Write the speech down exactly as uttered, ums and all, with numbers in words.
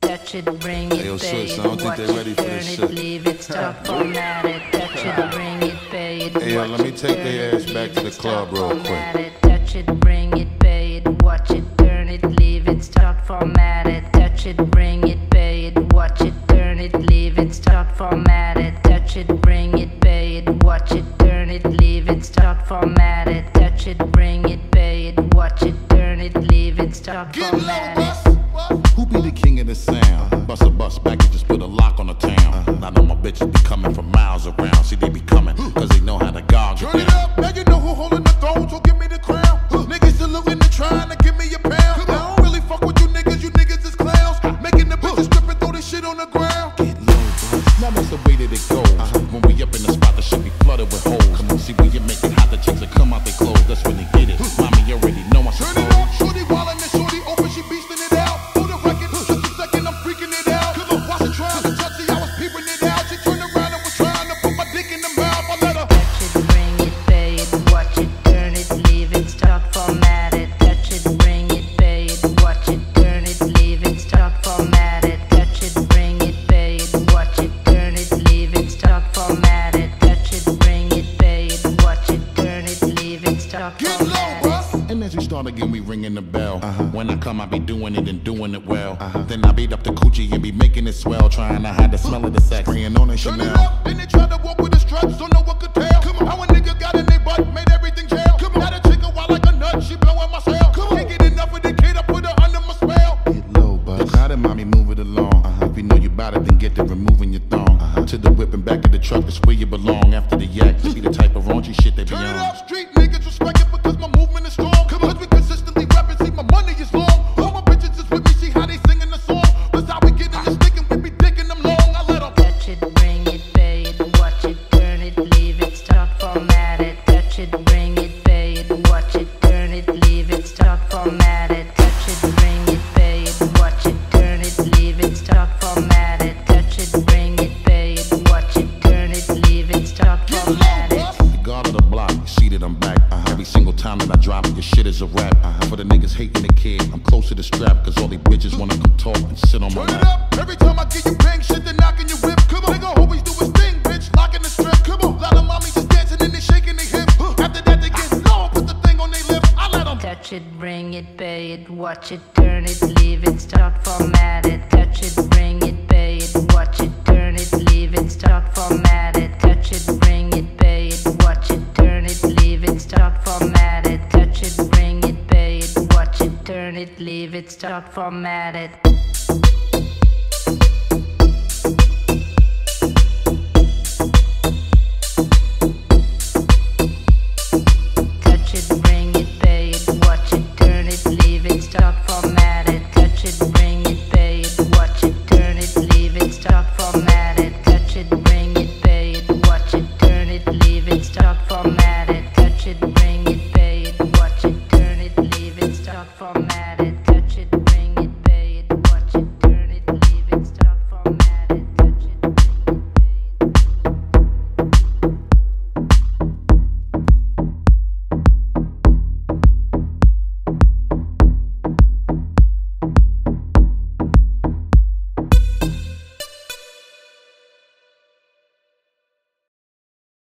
touch it, bring it, Hey, yo, pay sis, it, I don't think watch they ready it, for turn this it, shit. leave it, stop, format it, touch it, bring it, pay it, Hey, yo, watch let me it, take turn their it, ass back leave to the it, club stop, real format quick. it, touch it, bring it, pay it, watch it, turn it, leave it, start, format it, touch it, bring it, pay it, watch it, turn it, leave it, start, format it, touch it, bring it, pay it, watch it, turn it, leave it, start, format it, touch it, bring it, pay it, watch it, turn it, leave it, start, format it. Who be the king of the sound? Bust a bus back and just put a lock on the town. I know my bitches be coming from miles around. See, they be coming, cause they know how to gog it Turn it down. up, now you know who holding the throne, so give me the crown. Niggas saluting and trying to give me a pound. I don't really fuck with you niggas, you niggas is clowns. Making the bitches strip and throw this shit on the ground. Get low, bro. Now that's the way that it goes. When we up in the spot, the shit be flooded with holes. Come on, see when you make it hot, the chicks that come out they clothes. That's when they get it. Mommy, you already know I Turn suppose. it up, shorty wildin' and shorty open, she beastin' it out. For the record, just a second, I'm freaking it out. Cause I'm watching trying to touch it, I was peeping it out. She turned around and was trying to put my dick in the mouth. I let her Touch it, bring it, pay it, watch it, turn it, leave it, start, format it. Touch it, bring it, pay it, watch it, turn it, leave it, start, format it. Touch it, bring it, pay it, watch it, turn it, leave it, start, format it. Touch it, bring it, pay it, watch it, turn it, leave it, start, get low, format it. bruh. And as we start again, we ringing the bell. When I come, I be doing it and doing it well. Then I beat up the coochie and be making it swell. Trying to hide the smell of the sex. Spraying on it Turn it Chanel. up, then they tried to walk with the straps, don't know what could tell. Come on, how a nigga got in their butt, made everything jail. Come on, got a chick a wild like a nut, she blowing my cell. Come on, can't get enough of the kid, I put her under my spell. Get low, bud. Now then, mommy, move it along. If you know you bout it, then get to removing your thong. To the whip and back of the truck, that's where you belong. After the yak, to be the type of raunchy shit they be Turn it on. up, street niggas respect it because my movement is strong. Come on, cause we consistently rapping, see my money is long. All my bitches is with me, see how they singing the song. That's how we get in the stick and we be digging them long. I let them Touch it, bring it, pay it, watch it, turn it, leave it, start, format it. Touch it, bring it, pay it, watch it, turn it, leave it, start, format it. Touch it, bring it, pay it, watch it, turn it, leave it, start, format it. Touch it, bring it, pay it, watch it, turn it, leave it, start, get format low, it. bruh. The guard of the block, you see that I'm back. Every single time that I drop it, your shit is a rap. For the niggas hating the kid, I'm close to the strap. Cause all these bitches wanna come talk and sit on my Turn it lap. up, every time I get you bang shit, they knocking your whip. Come on, nigga always do his thing, bitch, locking the strip. Come on, lot of mommies just dancing and they shaking their hips. After that they get low, put the thing on their lips. I let them Touch it, bring it, pay it, watch it, turn it, leave it, start, format it. Touch it, bring it, pay it, watch it, turn it, leave it, start, format it. Touch it, bring it, pay it, watch it, turn it, leave it, start, format it. Touch it, bring it, pay it, watch it, turn it, leave it, start, format it.